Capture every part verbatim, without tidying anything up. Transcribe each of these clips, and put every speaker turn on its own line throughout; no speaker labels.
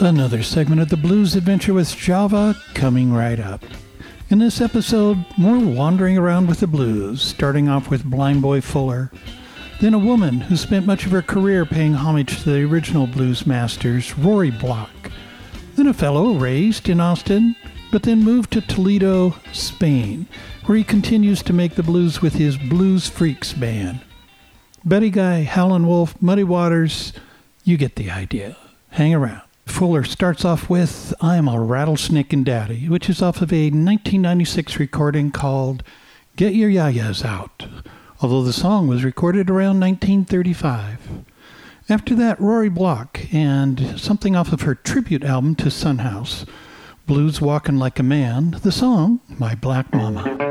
Another segment of the Blues Adventure with Java coming right up. In this episode, more wandering around with the blues, starting off with Blind Boy Fuller, then a woman who spent much of her career paying homage to the original blues masters, Rory Block, then a fellow raised in Austin, but then moved to Toledo, Spain, where he continues to make the blues with his Blues Freaks band. Buddy Guy, Howlin' Wolf, Muddy Waters, you get the idea. Hang around. Fuller starts off with I'm a Rattlesnakin' Daddy, which is off of a nineteen ninety-six recording called Get Your Yayas Out, although the song was recorded around nineteen thirty-five. After that, Rory Block and something off of her tribute album to Son House, Blues Walkin' Like a Man, the song My Black Mama.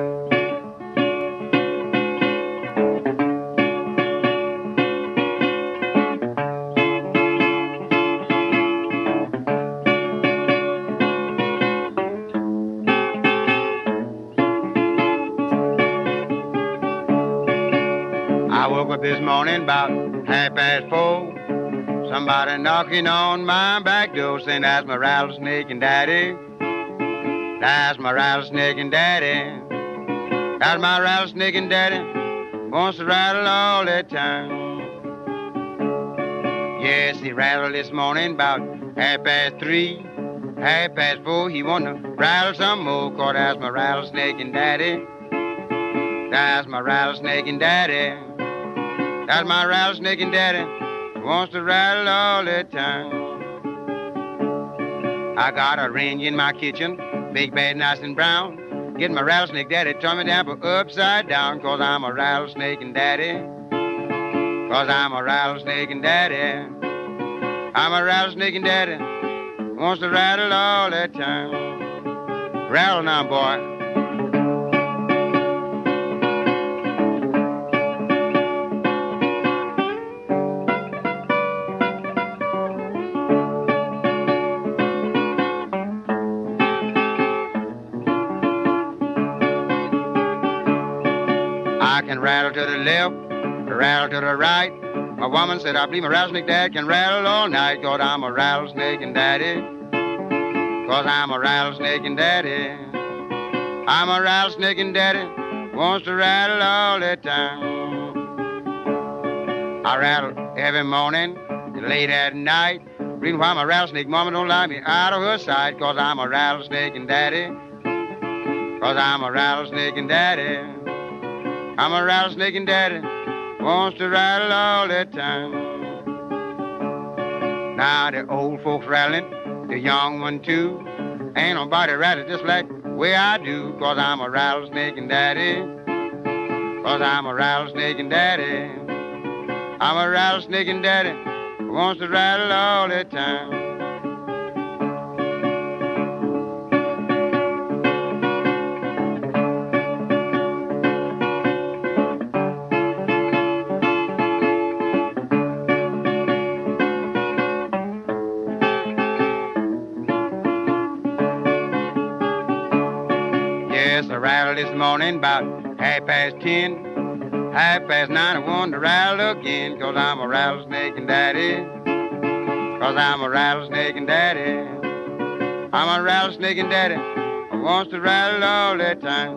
This morning about half past four, somebody knocking on my back door saying that's my rattlesnaking daddy, that's my rattlesnaking daddy, that's my rattlesnaking daddy, wants to rattle all the time. Yes, he rattled this morning about half past three, half past four, he want to rattle some more, cause that's my rattlesnaking daddy, that's my rattlesnaking daddy. That's my rattlesnaking daddy, wants to rattle all the time. I got a range in my kitchen, big, bad, nice and brown. Get my rattlesnake daddy, turn me down for upside down, cause I'm a rattlesnaking daddy. Cause I'm a rattlesnaking daddy. I'm a rattlesnaking daddy, wants to rattle all the time. Rattle now, boy. Rattle to the left, rattle to the right. My woman said, I believe my rattlesnake dad can rattle all night, cause I'm a rattlesnaking daddy. Cause I'm a rattlesnaking daddy. I'm a rattlesnaking daddy, wants to rattle all the time. I rattle every morning, late at night. Reason why my rattlesnake mama don't like me out of her sight, cause I'm a rattlesnaking daddy. Cause I'm a rattlesnaking daddy. I'm a rattlesnaking daddy, wants to rattle all the time. Now the old folks rattling, the young one too. Ain't nobody rattling just like the way I do, cause I'm a rattlesnaking daddy. Cause I'm a rattlesnaking daddy. I'm a rattlesnaking daddy, wants to rattle all the time. This morning about half past ten, half past nine, I want to rattle again, cause I'm a rattlesnaking daddy, cause I'm a rattlesnaking daddy, I'm a rattlesnaking daddy, I wants to rattle all the time.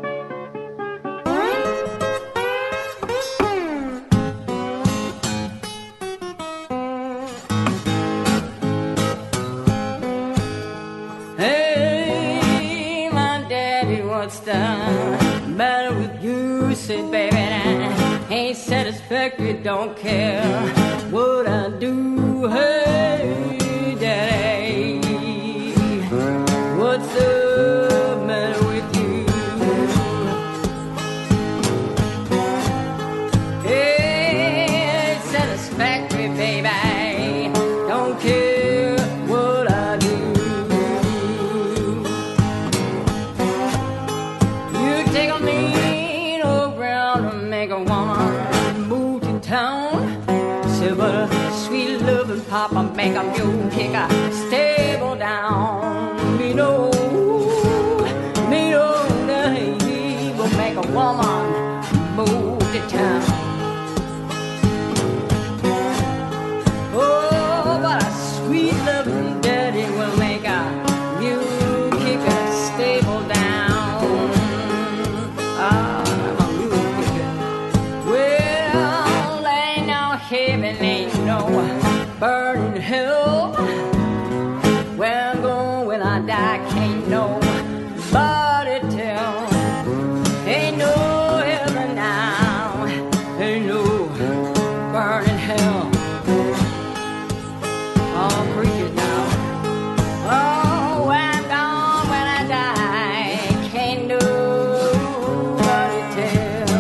Hey, my daddy, what's the matter with you? Said, baby, I ain't satisfactory, don't care what I do. Hey, daddy, what's the matter with you? Hey, ain't satisfactory, baby, don't care what I do. You take a mean old ground and make a woman move to town. Say, but a sweet loving papa make a mule kick a stable down. Me know, me know that he will make a woman move to town. Oh, but a sweet loving daddy will burning hell. Oh, cricket now. Oh, when I'm gone, when I die, can't nobody tell.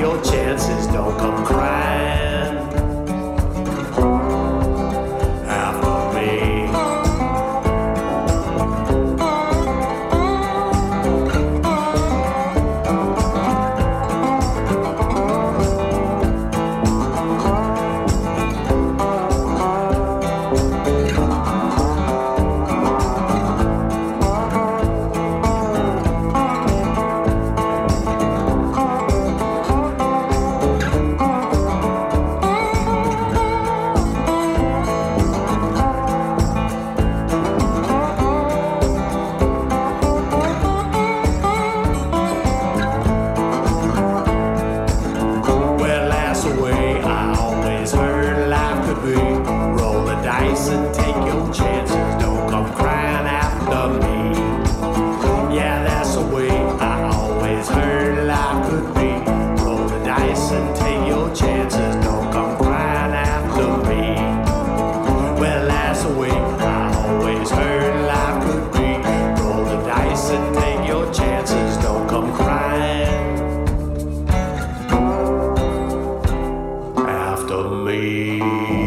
Chances don't come crying. dice and take your chances. Don't come crying after me. Yeah, that's the way I always heard life could be. Roll the dice and take your chances. Don't come crying after me. Well, that's the way I always heard life could be. Roll the dice and take your chances. Don't come crying after me.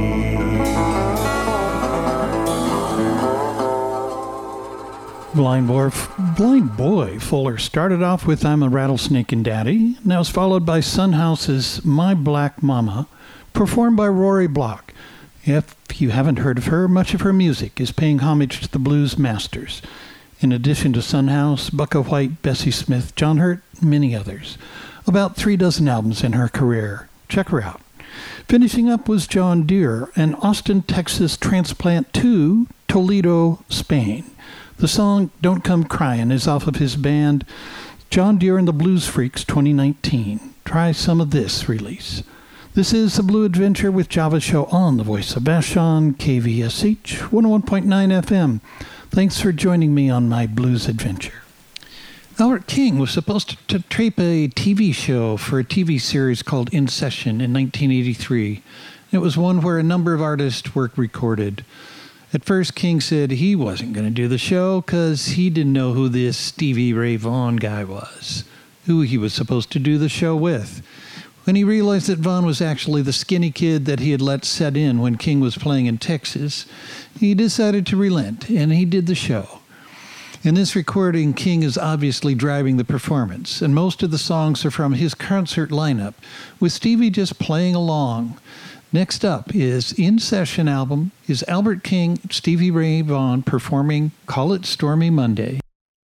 Blind boy, blind boy Fuller started off with I'm a Rattlesnakin' Daddy. Now it's followed by Son House's My Black Mama, performed by Rory Block. If you haven't heard of her, much of her music is paying homage to the blues masters. In addition to Son House, Bucka White, Bessie Smith, John Hurt, many others. About three dozen albums in her career. Check her out. Finishing up was John Deere, an Austin, Texas transplant to Toledo, Spain. The song Don't Come Crying is off of his band John Deere and the Blues Freaks twenty nineteen. Try some of this release. This is The Blue Adventure with Java Show on the Voice of Vashon, K V S H one oh one point nine F M. Thanks for joining me on my blues adventure. Albert King was supposed to, to tape a T V show for a T V series called In Session in nineteen eighty-three. It was one where a number of artists were recorded. At first, King said he wasn't going to do the show because he didn't know who this Stevie Ray Vaughan guy was, who he was supposed to do the show with. When he realized that Vaughan was actually the skinny kid that he had let set in when King was playing in Texas, he decided to relent, and he did the show. In this recording, King is obviously driving the performance, and most of the songs are from his concert lineup, with Stevie just playing along. Next up is In Session album is Albert King, Stevie Ray Vaughan performing Call It Stormy Monday.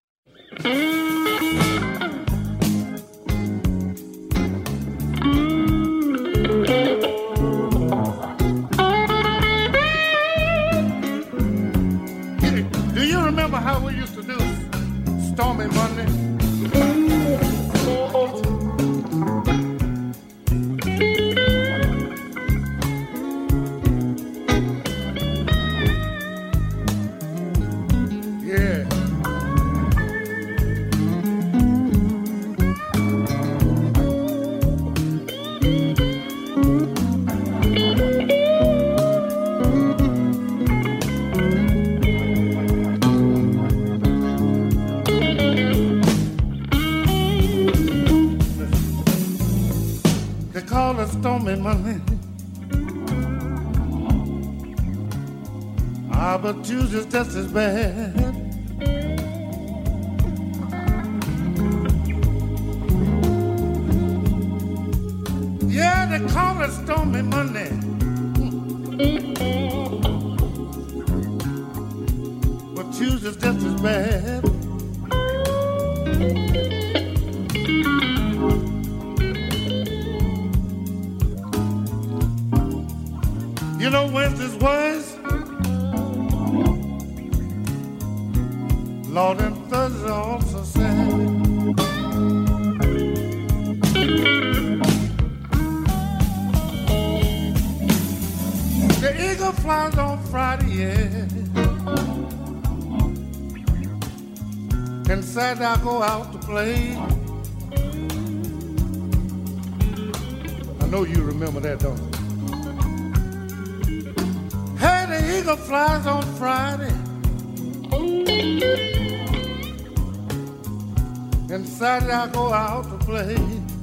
Do you remember how we used to do Stormy Monday? Stormy Monday. Ah, but Tuesday's just as bad. Yeah, they call it Stormy Monday. But Tuesday's just as bad. You know Wednesday's worse, Lord, and Thursday also sad. The eagle flies on Friday, yeah, and Saturday I go out to play. I know you remember that, don't you? Hey, the eagle flies on Friday, and Saturday I go out to play.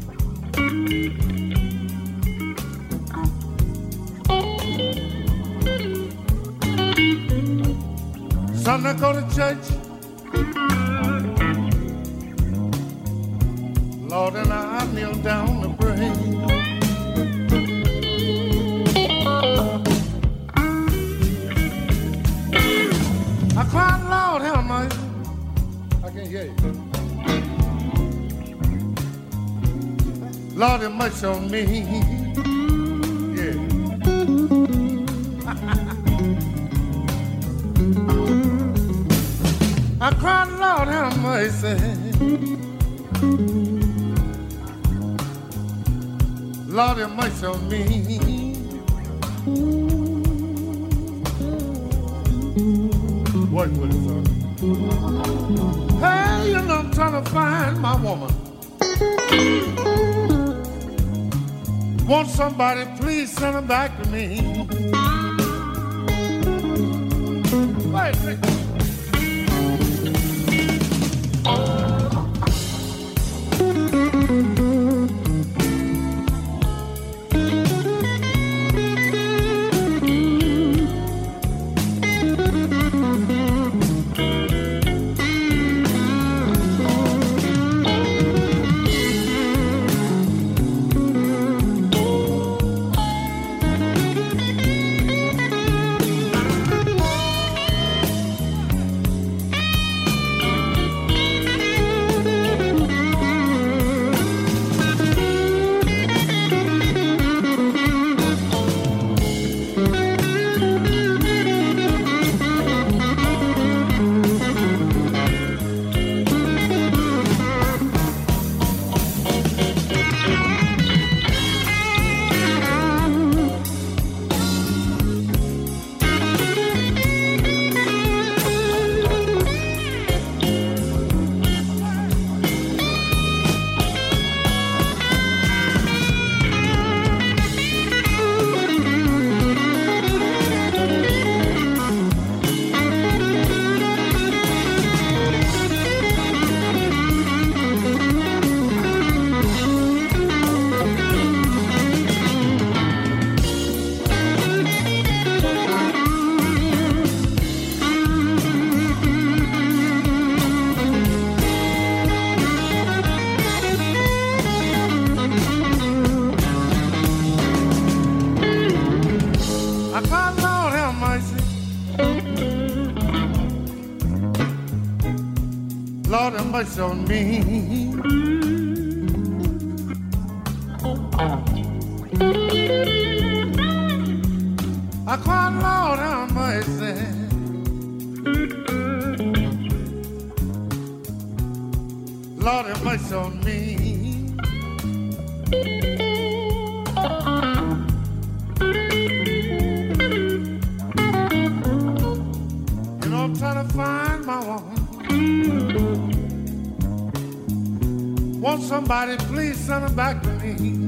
Sunday I go to church, Lord, and I kneel down to pray. I cried, Lord, have mercy. I can't hear you. Lord, have mercy on me. Yeah. I cried, Lord, have mercy. Lord, have mercy on me. work with it, son. Hey, you know I'm trying to find my woman. Want somebody, please send her back to me. Wait, wait. Lord have mercy on me. I cried, Lord have mercy. Lord have mercy on me. You know I'm trying to find my woman. Want somebody, please send her back to me.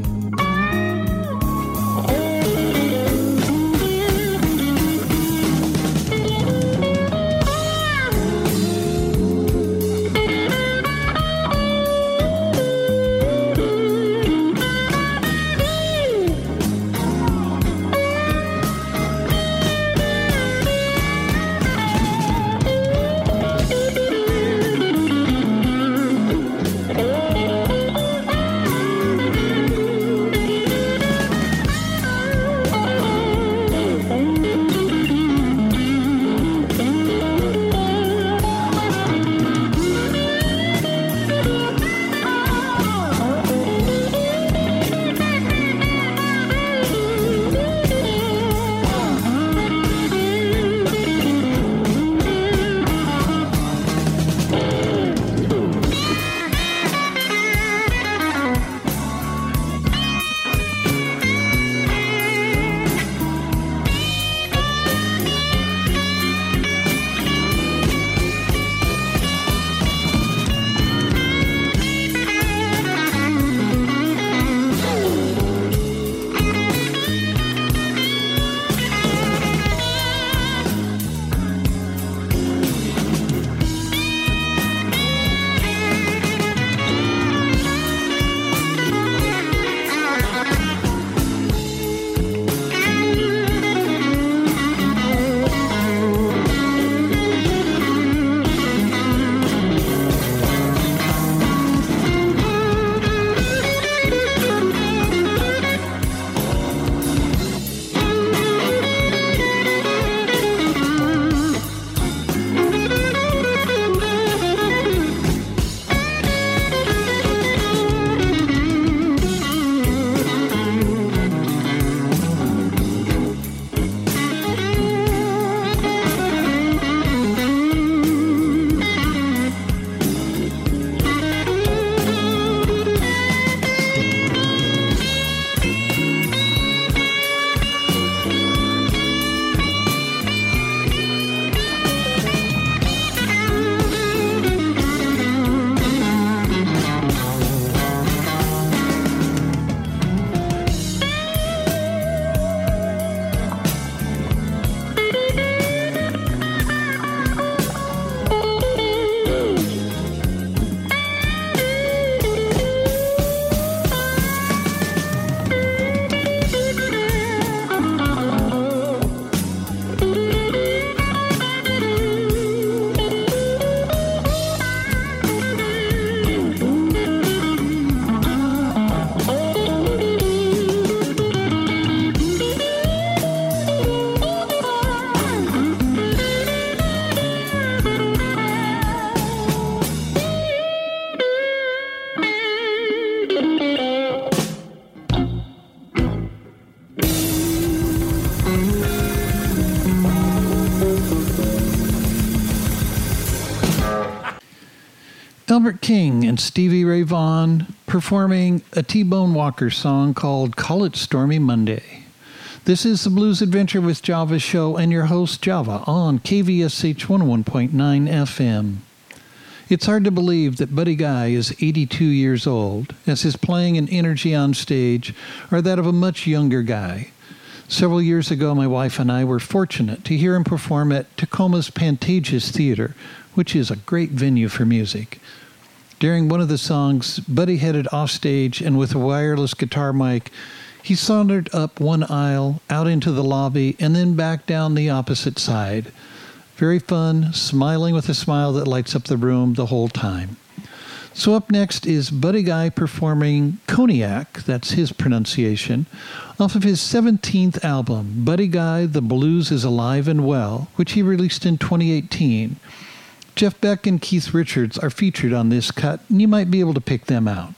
Albert King and Stevie Ray Vaughan performing a T-Bone Walker song called Call It Stormy Monday. This is the Blues Adventure with Java show and your host Java on K V S H one oh one point nine F M. It's hard to believe that Buddy Guy is eighty-two years old, as his playing and energy on stage are that of a much younger guy. Several years ago, my wife and I were fortunate to hear him perform at Tacoma's Pantages Theater, which is a great venue for music. During one of the songs, Buddy headed off stage, and with a wireless guitar mic, he sauntered up one aisle, out into the lobby, and then back down the opposite side. Very fun, smiling with a smile that lights up the room the whole time. So up next is Buddy Guy performing Cognac, that's his pronunciation, off of his seventeenth album, Buddy Guy, The Blues is Alive and Well, which he released in twenty eighteen. Jeff Beck and Keith Richards are featured on this cut, and you might be able to pick them out.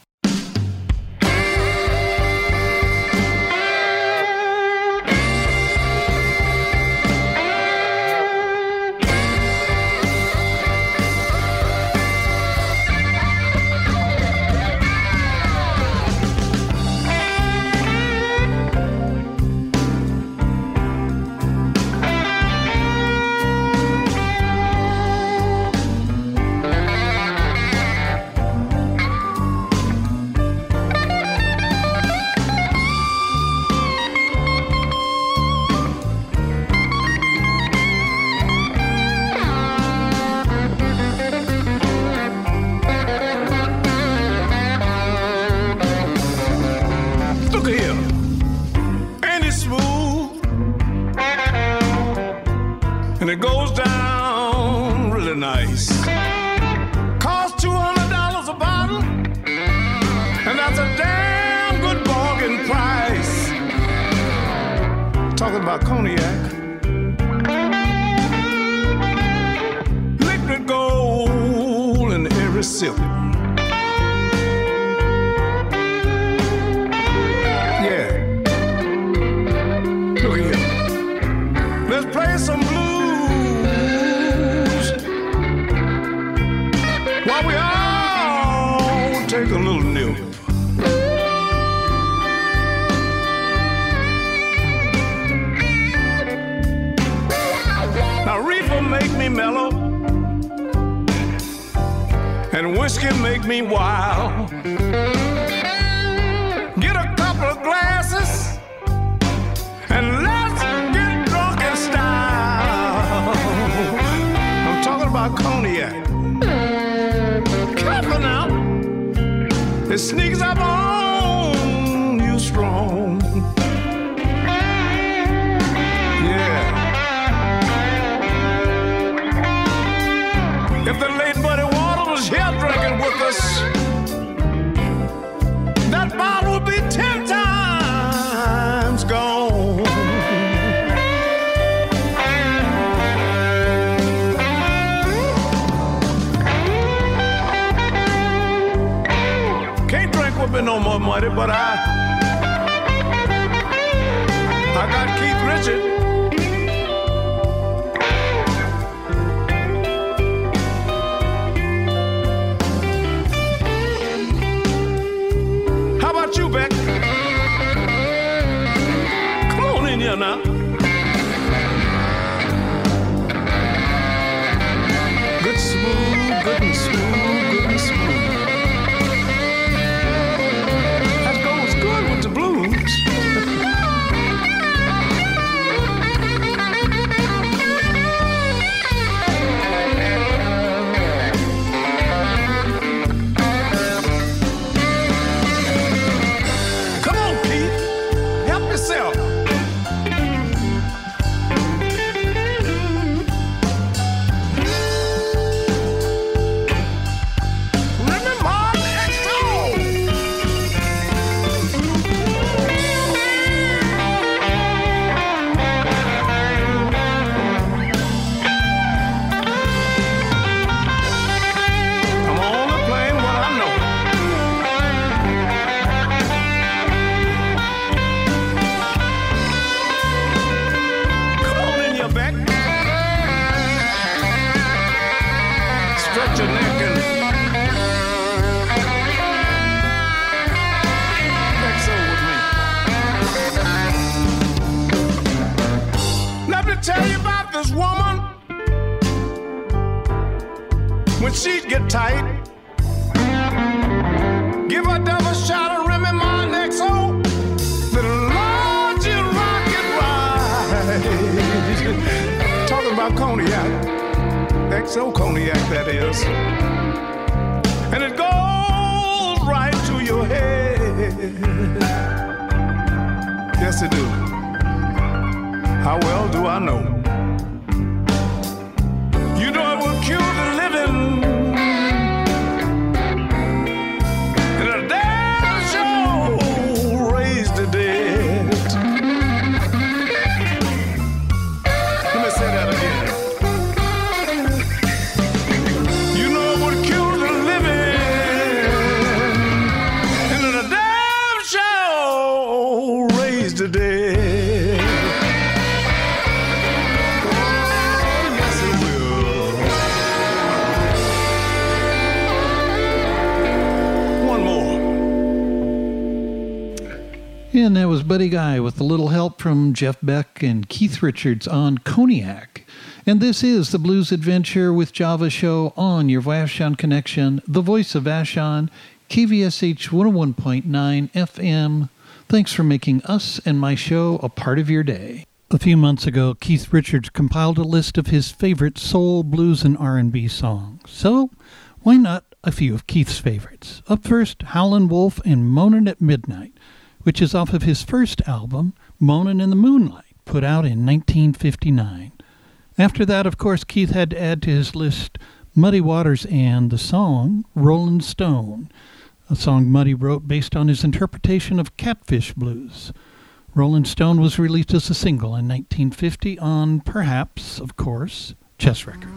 Cognac, liquid gold in every sip. Yeah, look here. Let's play some blues while we all take a little nip. Make me mellow, and whiskey make me wild. Get a couple of glasses, and let's get drunk in style. I'm talking about cognac. Careful now, it sneaks up on you strong. If the late Buddy Water was here drinking with us, that bottle would be ten times gone. Can't drink with me no more, Muddy, but I, I got Keith Richards. You back. Come on in here now. Good smooth, good and smooth, good and smooth. That goes good with the blues. when she'd get tight. Give her double shot of Remy Martin X O. The Lord, you rock it right. Talking about cognac, X O cognac that is, and it goes right to your head. Yes, it do. How well do I know? You know it will kill the living, and a damn sure raise the dead. Let me say that again. You know it would kill the living, and a damn sure raise the dead.
And that was Buddy Guy with a little help from Jeff Beck and Keith Richards on Cognac. And this is the Blues Adventure with Java show on your Vashon Connection, the voice of Vashon, K V S H one oh one point nine F M. Thanks for making us and my show a part of your day. A few months ago, Keith Richards compiled a list of his favorite soul, blues, and R and B songs. So, why not a few of Keith's favorites? Up first, Howlin' Wolf and Moanin' at Midnight, which is off of his first album, Moanin' in the Moonlight, put out in nineteen fifty-nine. After that, of course, Keith had to add to his list Muddy Waters and the song Rollin' Stone, a song Muddy wrote based on his interpretation of Catfish Blues. Rollin' Stone was released as a single in nineteen fifty on, perhaps, of course, Chess Records.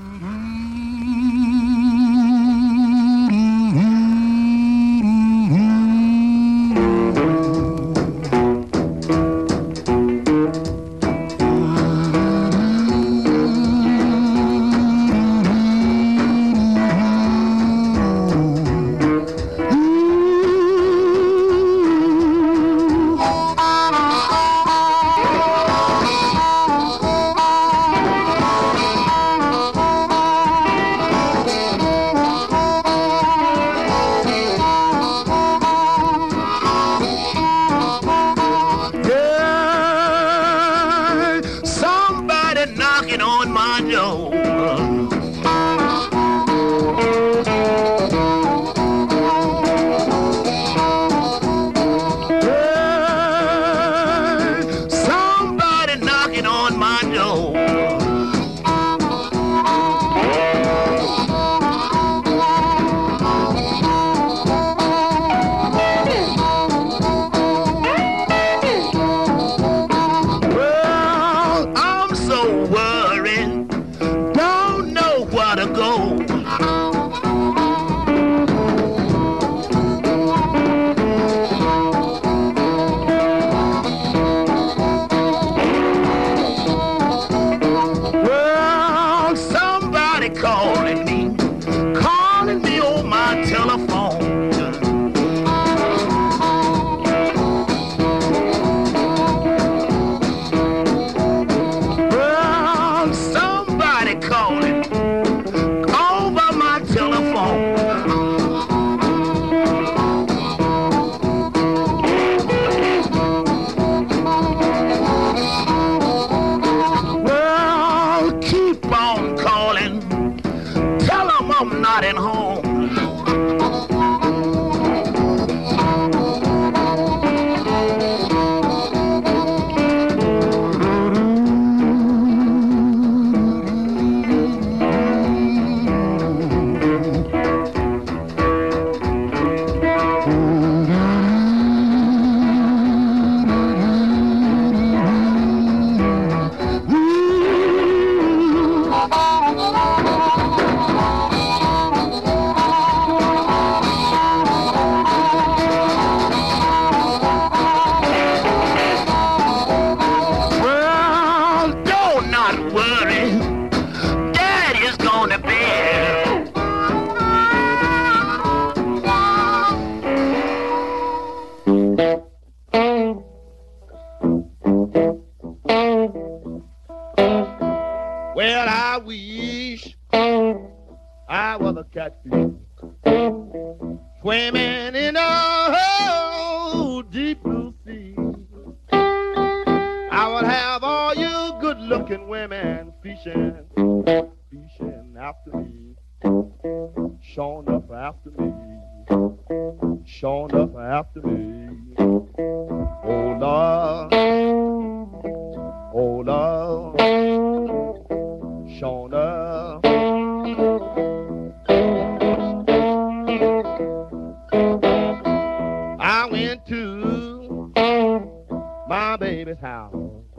I was a catfish swimming in a oh, deep blue sea. I would have all you good-looking women fishing, fishing after me, showing up after me, showing up after me. Oh Lord, oh Lord, showing up. I went to my baby's house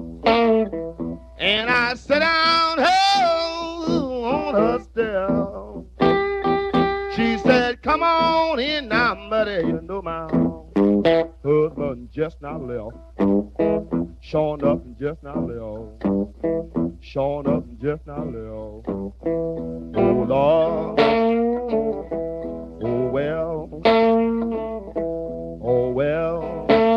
and I sat down oh, on her step. She said, come on in now, buddy, you know my husband just now left. Showing up and just now left. Showing up and just now left. Oh Lord, oh well, oh well.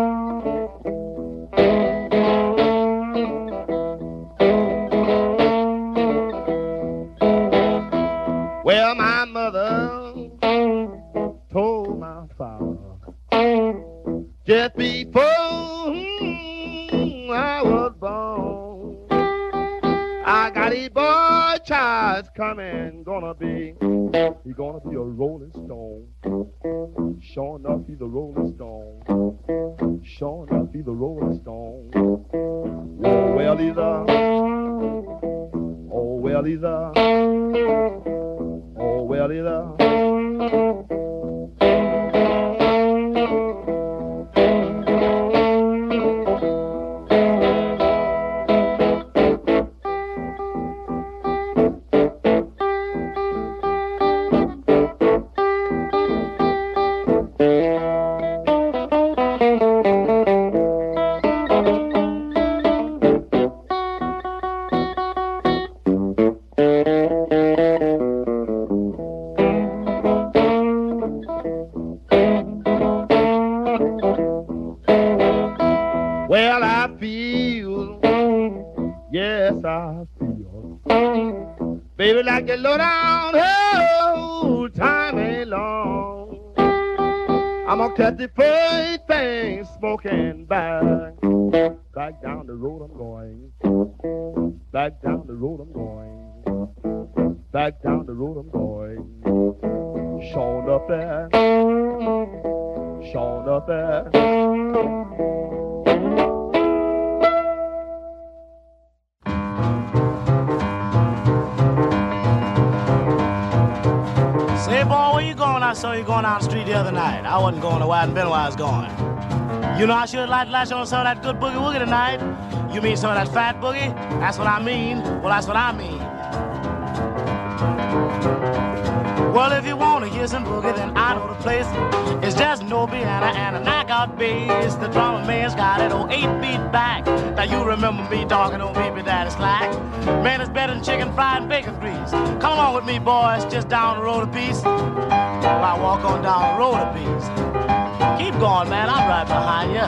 Well, my mother told my father just before hmm, I was born, I got a boy child coming, gonna be, he gonna be a rolling stone. Sure enough, he's a rolling stone. Sure enough, he's a rolling stone. Oh, well, he's a, oh, well, he's a, oh, well, he's a. Well, I feel, yes, I feel, baby, like the low down, oh, time ain't long. I'm gonna catch the first thing smoking back, back down the road I'm going, back down the road I'm going, back down the road I'm going. Showing up there, showing up there.
Say, boy, where you going? I saw you going down the street the other night. I wasn't going to where I'd been where I was going. You know, I should like to latch on some of that good boogie woogie tonight. You mean some of that fat boogie? That's what I mean. Well, that's what I mean. Well, if you want to hear some boogie, then I know the place. It's just no piano and a knockout bass. The drummer man's got it on eight beat back. Now you remember me talking on Baby Daddy Slack. Man, it's better than chicken fried and bacon grease. Come along with me, boys, just down the road a piece. While I walk on down the road a piece. Keep going, man, I'm right behind you.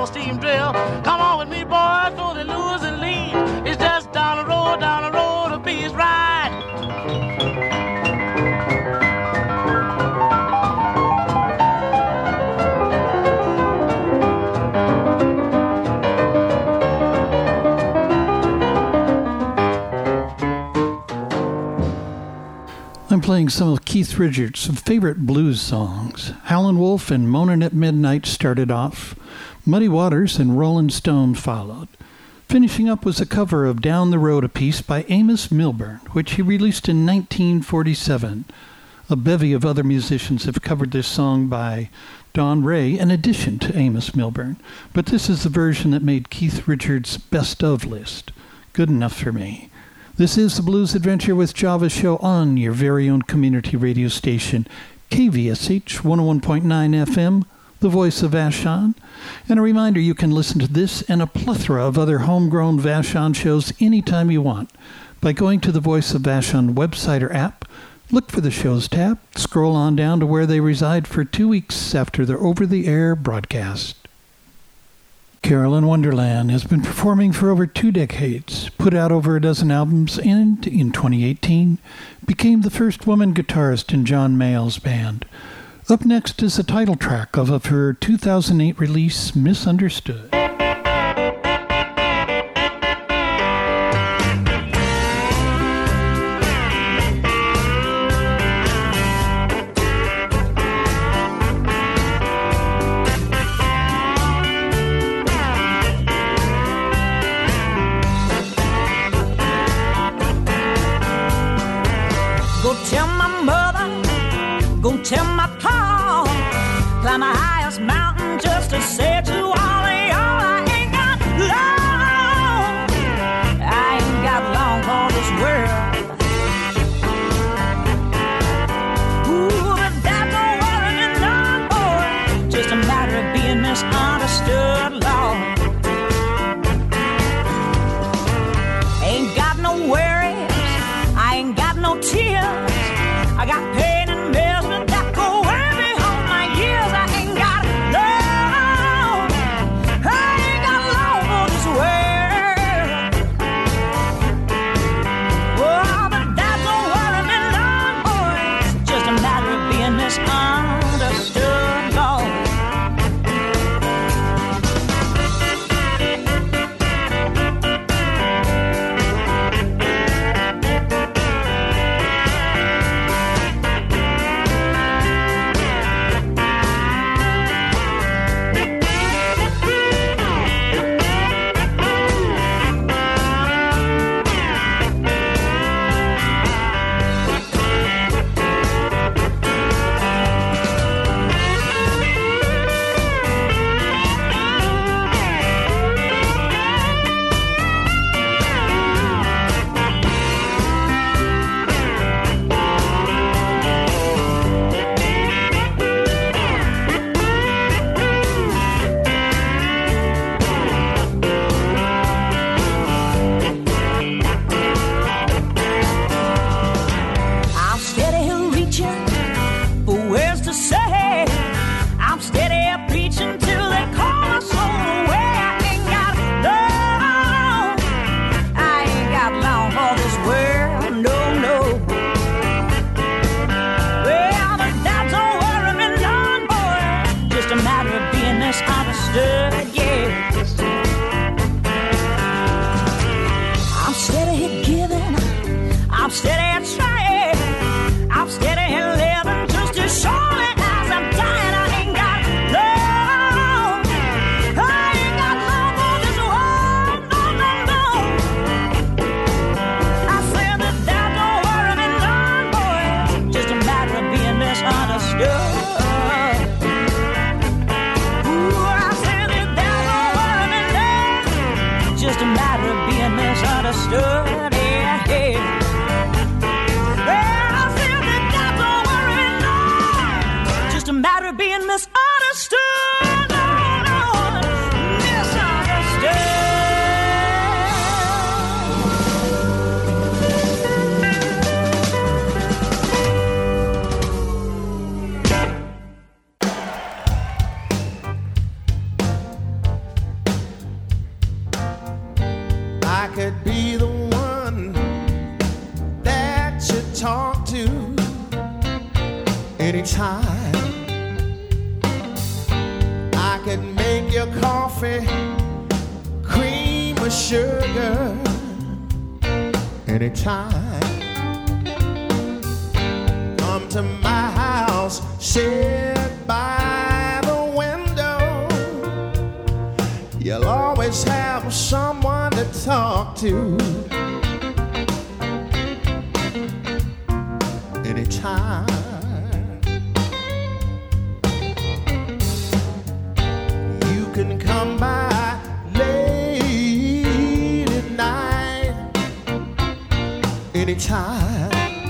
old steam drill. Come on with me, boys, for the losing lead. It's just down the road, down the road, a peace ride.
I'm playing some of Keith Richards' favorite blues songs. Howlin' Wolf and Moanin' at Midnight started off. Muddy Waters and Rolling Stone followed. Finishing up was a cover of Down the Road a piece by Amos Milburn, which he released in nineteen forty-seven. A bevy of other musicians have covered this song by Don Ray in addition to Amos Milburn, but this is the version that made Keith Richards' best of list. Good enough for me. This is the Blues Adventure with Java show on your very own community radio station, K V S H one oh one point nine F M, the voice of Vashon. And a reminder, you can listen to this and a plethora of other homegrown Vashon shows anytime you want by going to the Voice of Vashon website or app, look for the shows tab, scroll on down to where they reside for two weeks after their over-the-air broadcast. Carolyn Wonderland has been performing for over two decades, put out over a dozen albums, and in twenty eighteen became the first woman guitarist in John Mayall's band. Up next is the title track of, of her two thousand eight release, Misunderstood.
Tell my pa, climb the highest mountain just to say to all of y'all, could be the one that you talk to anytime. I could make your coffee, cream or sugar anytime. Come to my house, sit by the window. You'll always have someone to talk to anytime. You can come by late at night anytime.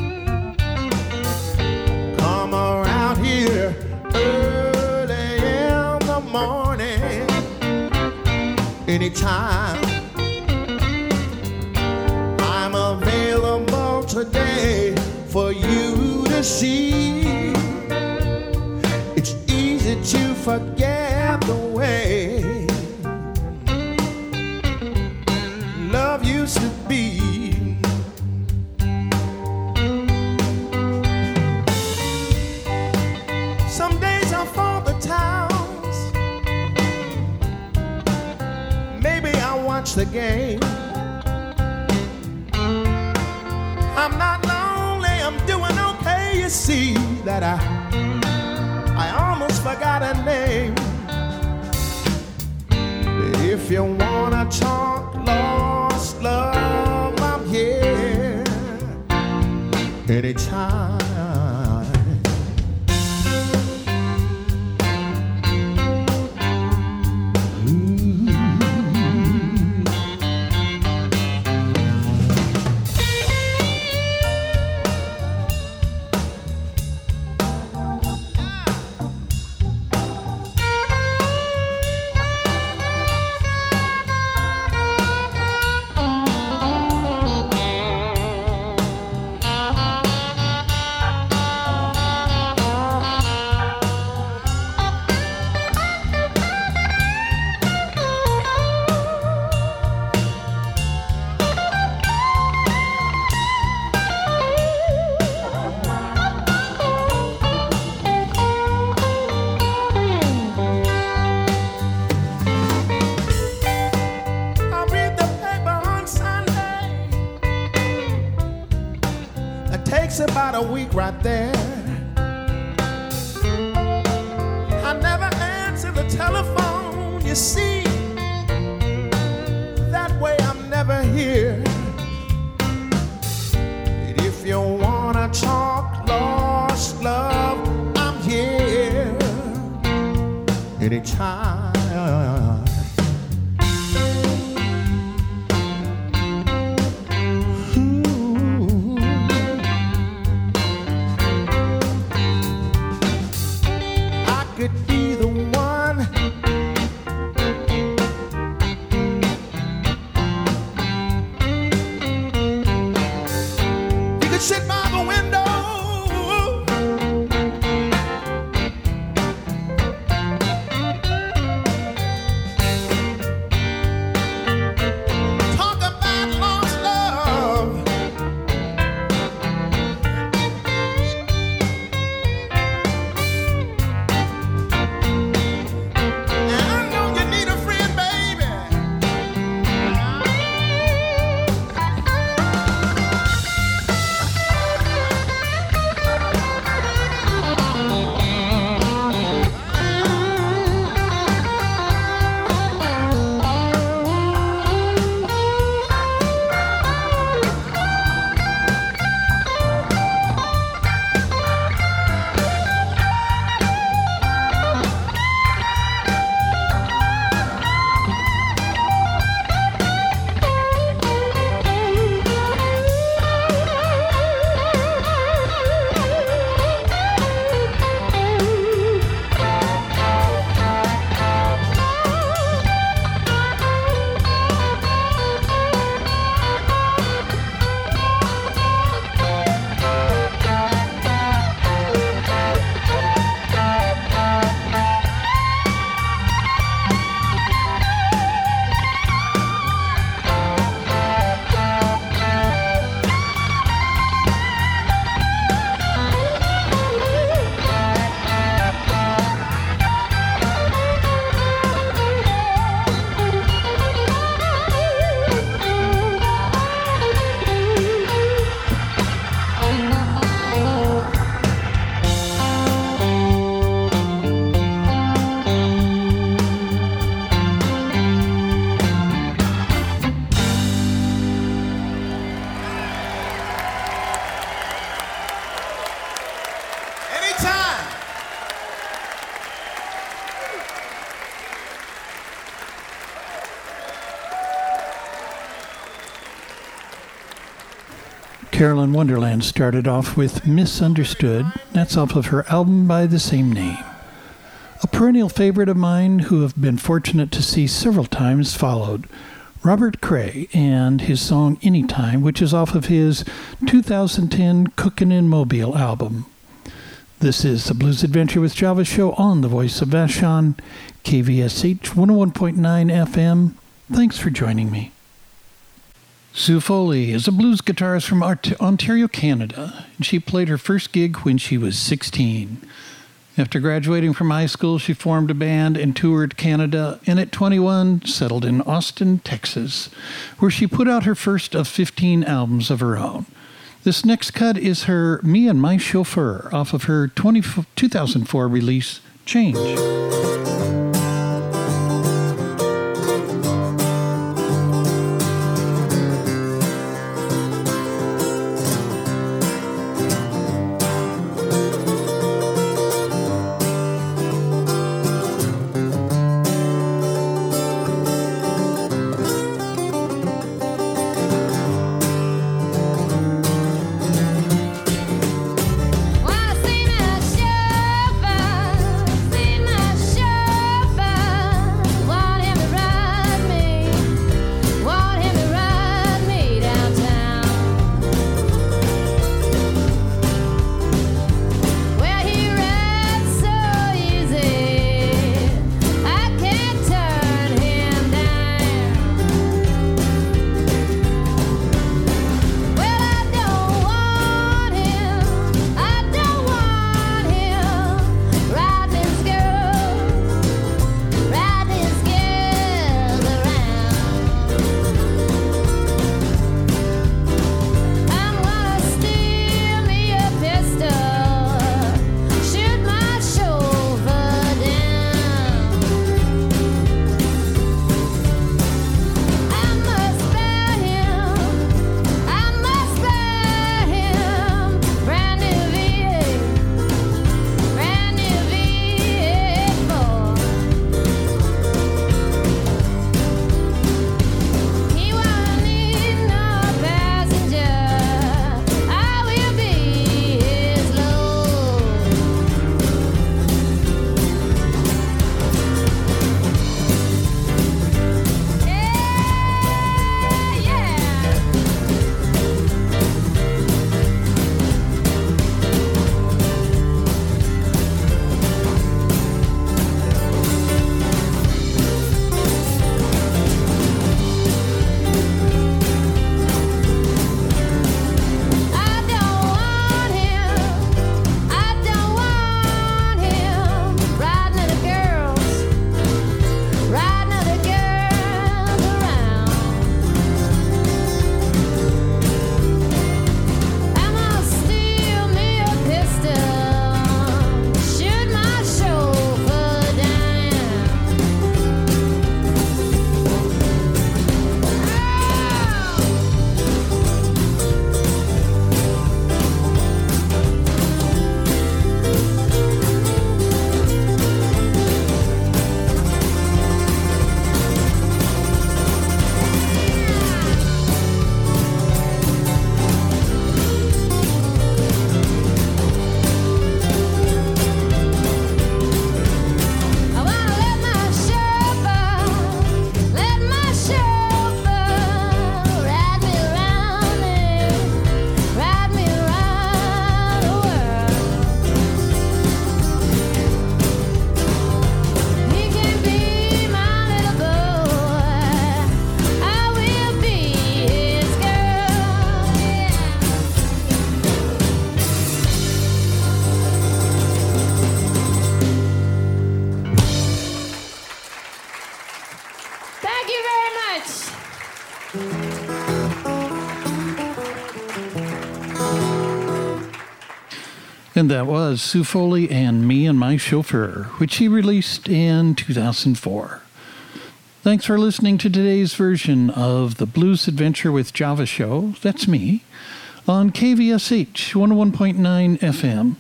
Come around here early in the morning anytime. I'm available today for you to see. It's easy to forget the way love used to be. Some days I fall the towns. Maybe I watch the game. I'm not lonely, I'm doing okay. You see that I I almost forgot a name. But if you wanna talk lost love, I'm here anytime. About a week right there. I never answer the telephone, you see. That way I'm never here. And if you wanna talk lost love, I'm here anytime. Could be the one you could sit by the window
Carolyn Wonderland started off with Misunderstood. That's off of her album by the same name. A perennial favorite of mine who have been fortunate to see several times followed. Robert Cray and his song Anytime, which is off of his two thousand ten Cookin' in Mobile album. This is the Blues Adventure with Java show on the Voice of Vashon, K V S H one oh one point nine F M. Thanks for joining me. Sue Foley is a blues guitarist from Ontario, Canada, and she played her first gig when she was sixteen. After graduating from high school, she formed a band and toured Canada, and at twenty-one, settled in Austin, Texas, where she put out her first of fifteen albums of her own. This next cut is her Me and My Chauffeur off of her two thousand four release, Change. And that was Sue Foley and Me and My Chauffeur, which he released in two thousand four. Thanks for listening to today's version of the Blues Adventure with Java show. That's me, on K V S H one oh one point nine F M.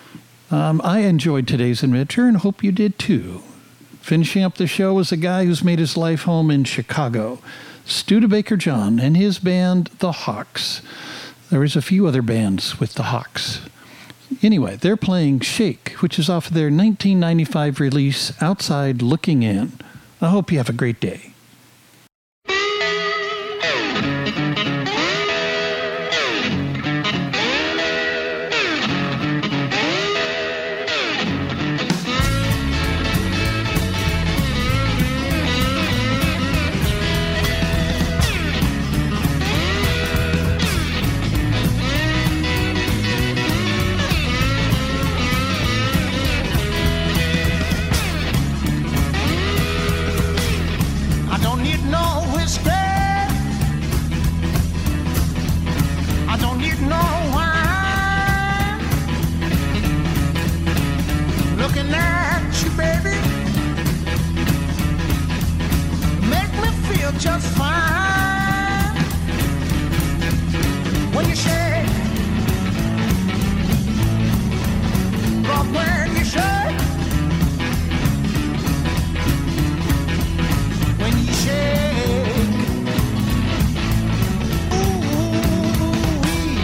Um, I enjoyed today's adventure and hope you did too. Finishing up the show was a guy who's made his life home in Chicago, Studebaker John and his band, The Hawks. There was a few other bands with the Hawks. Anyway, they're playing Shake, which is off of their nineteen ninety-five release, Outside Looking In. I hope you have a great day.
Just fine when you shake, but when you shake, when you shake, ooh-wee.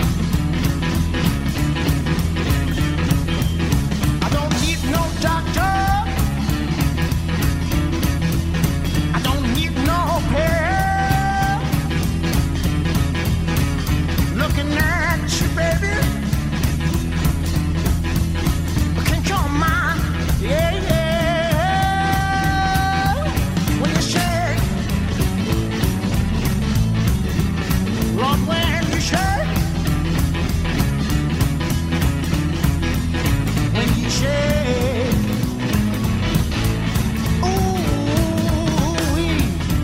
I don't need no doctor, I don't need no pill. Looking at you, baby, I can't come mine, yeah, yeah. When you shake, Lord, when you shake, when you shake, ooh-wee.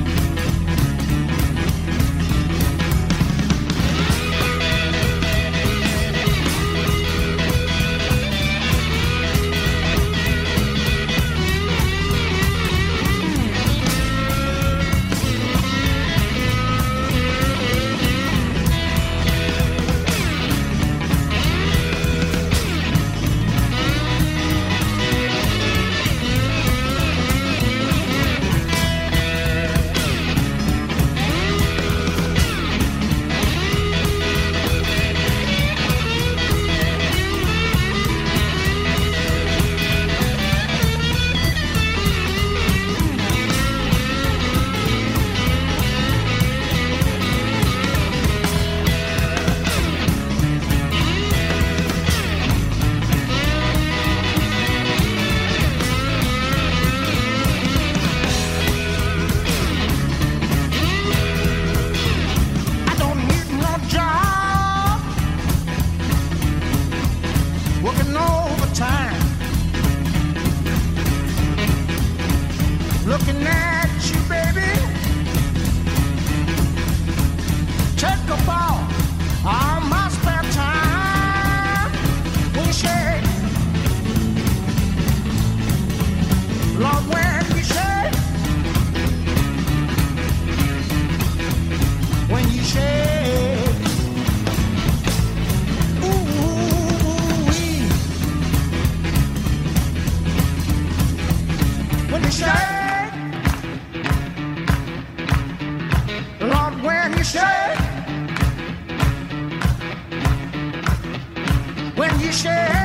Looking at you, baby. Take a ball all my spare time. When you shake, Lord, when you shake, when you shake, ooh-wee. When you shake, Lord, when you shake, when you shake.